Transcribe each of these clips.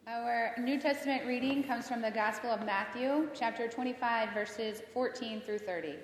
Our New Testament reading comes from the Gospel of Matthew, chapter 25, verses 14 through 30.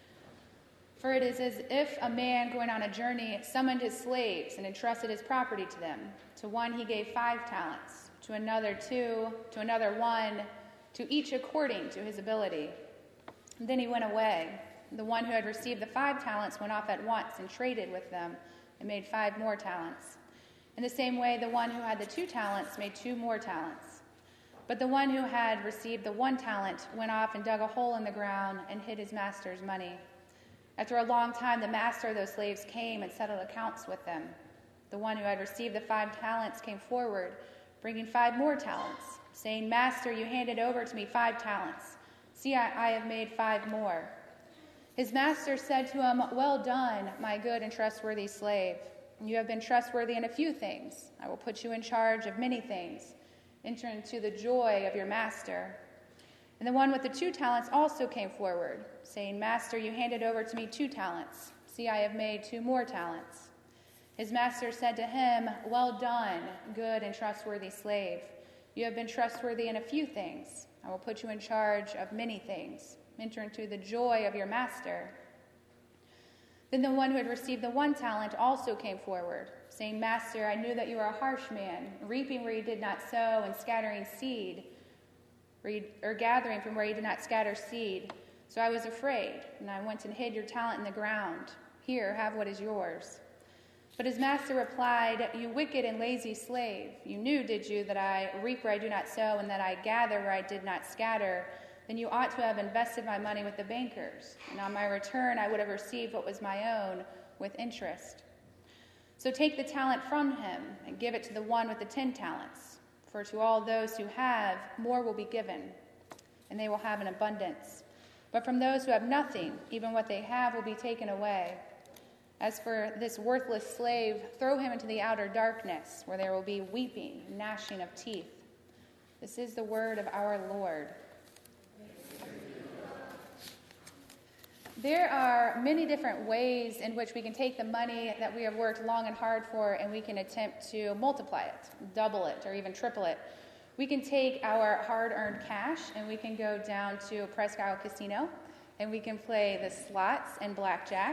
For it is as if a man going on a journey summoned his slaves and entrusted his property to them. To one he gave 5 talents, to another 2, to another 1, to each according to his ability. And then he went away. The one who had received the 5 talents went off at once and traded with them and made 5 more talents. In the same way, the one who had the 2 talents made 2 more talents. But the one who had received the 1 talent went off and dug a hole in the ground and hid his master's money. After a long time, the master of those slaves came and settled accounts with them. The one who had received the 5 talents came forward, bringing 5 more talents, saying, "Master, you handed over to me 5 talents. See, I have made 5 more." His master said to him, "Well done, my good and trustworthy slave. You have been trustworthy in a few things. I will put you in charge of many things. Enter into the joy of your master." And the one with the 2 talents also came forward, saying, "Master, you handed over to me 2 talents. See, I have made 2 more talents." His master said to him, "Well done, good and trustworthy slave. You have been trustworthy in a few things. I will put you in charge of many things. Enter into the joy of your master." Then the one who had received the 1 talent also came forward, saying, "Master, I knew that you are a harsh man, reaping where you did not sow and scattering seed, or gathering from where you did not scatter seed. So I was afraid, and I went and hid your talent in the ground. Here, have what is yours." But his master replied, "You wicked and lazy slave, you knew, did you, that I reap where I do not sow and that I gather where I did not scatter? Then you ought to have invested my money with the bankers, and on my return I would have received what was my own with interest. So take the talent from him and give it to the one with the 10 talents. For to all those who have, more will be given, and they will have an abundance. But from those who have nothing, even what they have will be taken away. As for this worthless slave, throw him into the outer darkness, where there will be weeping and gnashing of teeth." This is the word of our Lord. There are many different ways in which we can take the money that we have worked long and hard for and we can attempt to multiply it, double it, or even triple it. We can take our hard-earned cash and we can go down to Presque Isle Casino and we can play the slots and blackjack,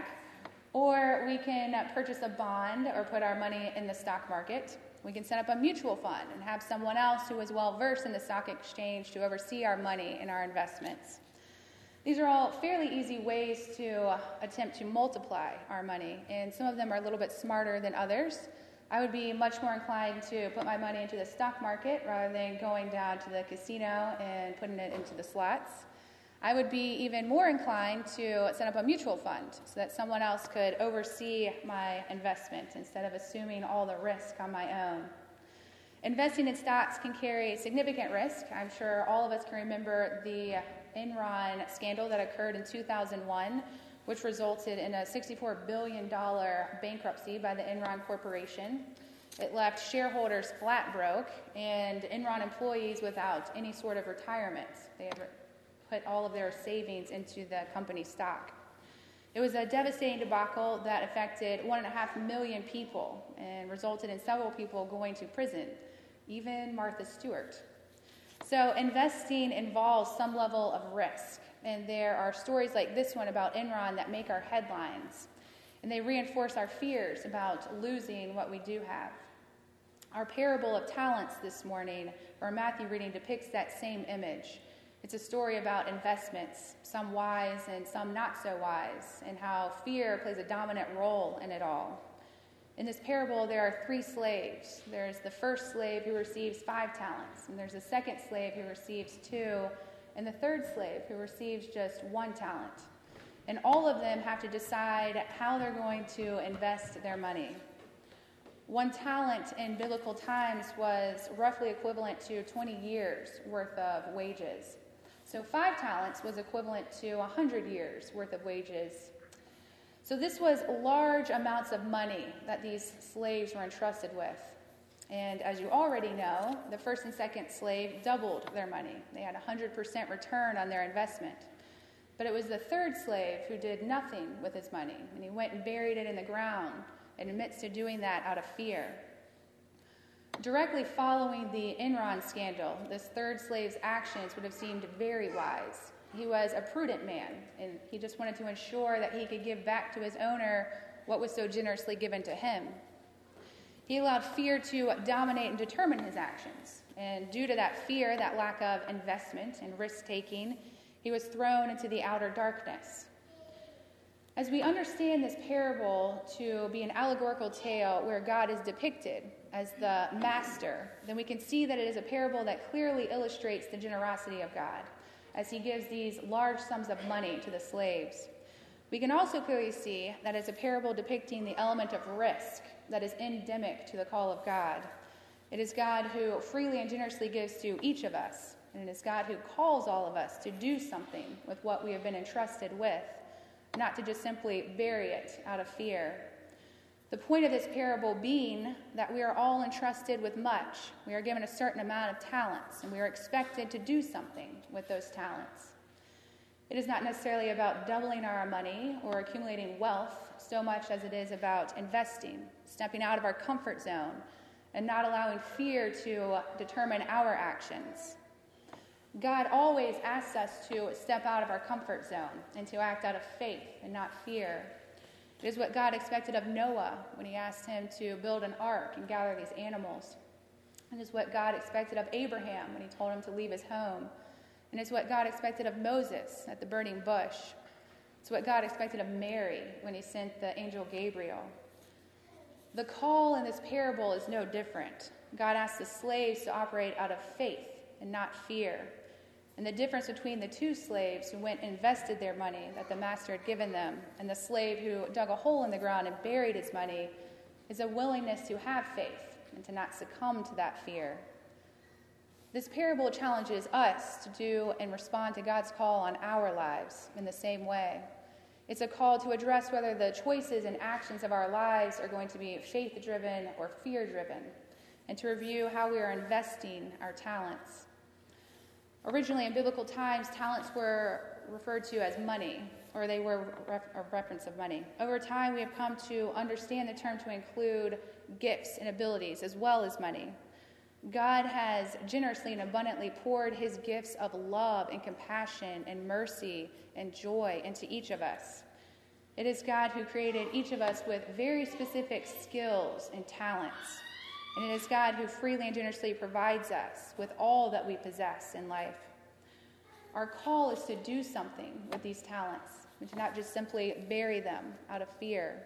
or we can purchase a bond or put our money in the stock market. We can set up a mutual fund and have someone else who is well-versed in the stock exchange to oversee our money and our investments. These are all fairly easy ways to attempt to multiply our money, and some of them are a little bit smarter than others. I would be much more inclined to put my money into the stock market rather than going down to the casino and putting it into the slots. I would be even more inclined to set up a mutual fund so that someone else could oversee my investment instead of assuming all the risk on my own. Investing in stocks can carry significant risk. I'm sure all of us can remember the Enron scandal that occurred in 2001, which resulted in a $64 billion bankruptcy by the Enron Corporation. It left shareholders flat broke and Enron employees without any sort of retirement. They had put all of their savings into the company stock. It was a devastating debacle that affected 1.5 million people and resulted in several people going to prison, even Martha Stewart. So investing involves some level of risk, and there are stories like this one about Enron that make our headlines, and they reinforce our fears about losing what we do have. Our parable of talents this morning, or Matthew reading, depicts that same image. It's a story about investments, some wise and some not so wise, and how fear plays a dominant role in it all. In this parable, there are 3 slaves. There's the first slave who receives 5 talents, and there's a second slave who receives 2, and the third slave who receives just 1 talent. And all of them have to decide how they're going to invest their money. 1 talent in biblical times was roughly equivalent to 20 years worth of wages. So 5 talents was equivalent to 100 years worth of wages. So this was large amounts of money that these slaves were entrusted with. And as you already know, the first and second slave doubled their money. They had 100% return on their investment. But it was the third slave who did nothing with his money, and he went and buried it in the ground and admits to doing that out of fear. Directly following the Enron scandal, this third slave's actions would have seemed very wise. He was a prudent man, and he just wanted to ensure that he could give back to his owner what was so generously given to him. He allowed fear to dominate and determine his actions. And due to that fear, that lack of investment and risk-taking, he was thrown into the outer darkness. As we understand this parable to be an allegorical tale where God is depicted as the master, then we can see that it is a parable that clearly illustrates the generosity of God as he gives these large sums of money to the slaves. We can also clearly see that it's a parable depicting the element of risk that is endemic to the call of God. It is God who freely and generously gives to each of us, and it is God who calls all of us to do something with what we have been entrusted with, not to just simply bury it out of fear. The point of this parable being that we are all entrusted with much. We are given a certain amount of talents, and we are expected to do something with those talents. It is not necessarily about doubling our money or accumulating wealth so much as it is about investing, stepping out of our comfort zone, and not allowing fear to determine our actions. God always asks us to step out of our comfort zone and to act out of faith and not fear. It is what God expected of Noah when he asked him to build an ark and gather these animals. It is what God expected of Abraham when he told him to leave his home. And it's what God expected of Moses at the burning bush. It's what God expected of Mary when he sent the angel Gabriel. The call in this parable is no different. God asked the slaves to operate out of faith and not fear. And the difference between the two slaves who went and invested their money that the master had given them and the slave who dug a hole in the ground and buried his money is a willingness to have faith and to not succumb to that fear. This parable challenges us to do and respond to God's call on our lives in the same way. It's a call to address whether the choices and actions of our lives are going to be faith-driven or fear-driven, and to review how we are investing our talents. Originally, in biblical times, talents were referred to as money, or they were a reference of money. Over time, we have come to understand the term to include gifts and abilities as well as money. God has generously and abundantly poured his gifts of love and compassion and mercy and joy into each of us. It is God who created each of us with very specific skills and talents. And it is God who freely and generously provides us with all that we possess in life. Our call is to do something with these talents and to not just simply bury them out of fear.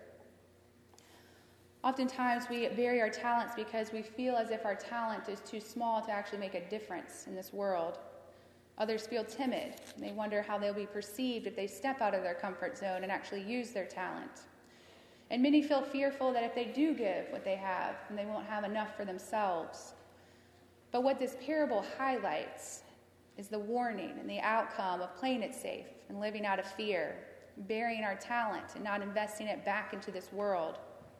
Oftentimes we bury our talents because we feel as if our talent is too small to actually make a difference in this world. Others feel timid. They wonder how they'll be perceived if they step out of their comfort zone and actually use their talent. And many feel fearful that if they do give what they have, then they won't have enough for themselves. But what this parable highlights is the warning and the outcome of playing it safe and living out of fear, burying our talent and not investing it back into this world.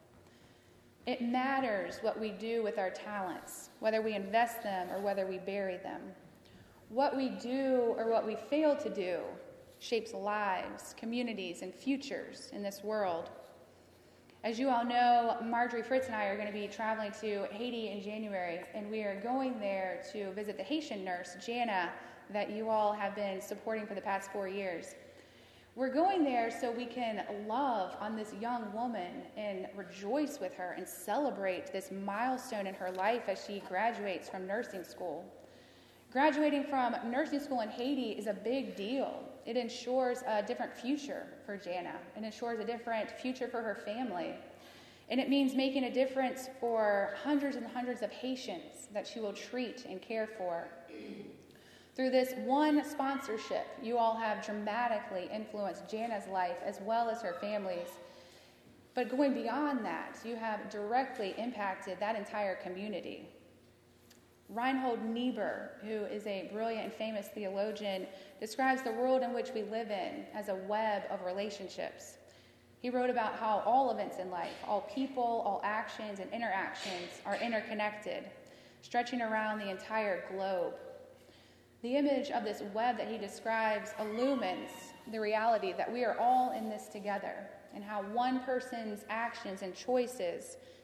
It matters what we do with our talents, whether we invest them or whether we bury them. What we do or what we fail to do shapes lives, communities, and futures in this world. As you all know, Marjorie Fritz and I are going to be traveling to Haiti in January, and we are going there to visit the Haitian nurse, Jana, that you all have been supporting for the past 4 years. We're going there so we can love on this young woman and rejoice with her and celebrate this milestone in her life as she graduates from nursing school. Graduating from nursing school in Haiti is a big deal. It ensures a different future for Jana. It ensures a different future for her family. And it means making a difference for hundreds and hundreds of Haitians that she will treat and care for. Through this one sponsorship, you all have dramatically influenced Jana's life as well as her family's. But going beyond that, you have directly impacted that entire community. Reinhold Niebuhr, who is a brilliant and famous theologian, describes the world in which we live in as a web of relationships. He wrote about how all events in life, all people, all actions and interactions are interconnected, stretching around the entire globe. The image of this web that he describes illumines the reality that we are all in this together, and how one person's actions and choices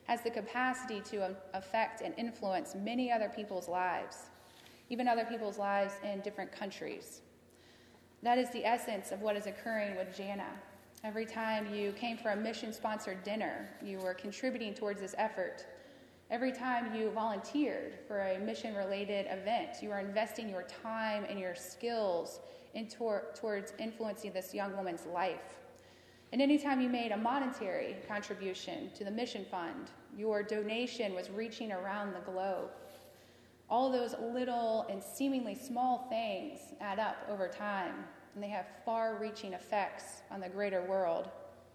has the capacity to affect and influence many other people's lives, even other people's lives in different countries. That is the essence of what is occurring with Jana. Every time you came for a mission-sponsored dinner, you were contributing towards this effort. Every time you volunteered for a mission-related event, you are investing your time and your skills towards influencing this young woman's life. And anytime you made a monetary contribution to the mission fund, your donation was reaching around the globe. All those little and seemingly small things add up over time, and they have far-reaching effects on the greater world.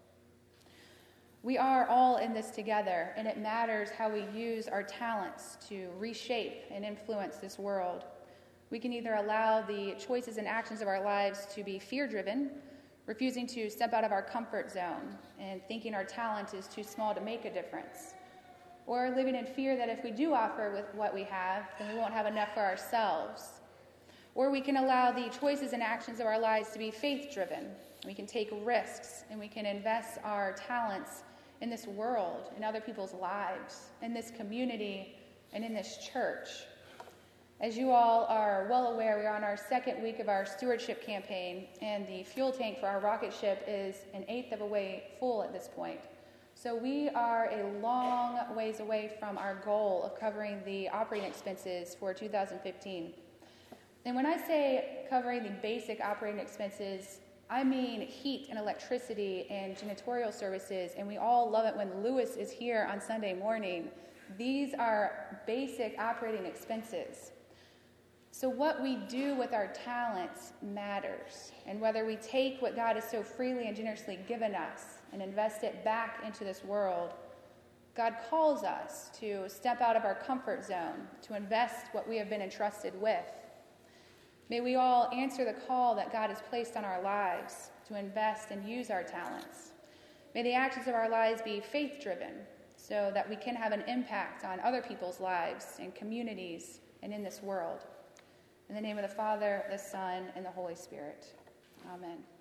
We are all in this together, and it matters how we use our talents to reshape and influence this world. We can either allow the choices and actions of our lives to be fear-driven, refusing to step out of our comfort zone and thinking our talent is too small to make a difference, or living in fear that if we do offer with what we have, then we won't have enough for ourselves. Or we can allow the choices and actions of our lives to be faith-driven. We can take risks, and we can invest our talents in this world, in other people's lives, in this community, and in this church. As you all are well aware, we are on our second week of our stewardship campaign, and the fuel tank for our rocket ship is an eighth of a way full at this point. So we are a long ways away from our goal of covering the operating expenses for 2015. And when I say covering the basic operating expenses, I mean heat and electricity and janitorial services, and we all love it when Lewis is here on Sunday morning. These are basic operating expenses. So what we do with our talents matters, and whether we take what God has so freely and generously given us and invest it back into this world, God calls us to step out of our comfort zone, to invest what we have been entrusted with. May we all answer the call that God has placed on our lives to invest and use our talents. May the actions of our lives be faith-driven so that we can have an impact on other people's lives and communities and in this world. In the name of the Father, the Son, and the Holy Spirit. Amen.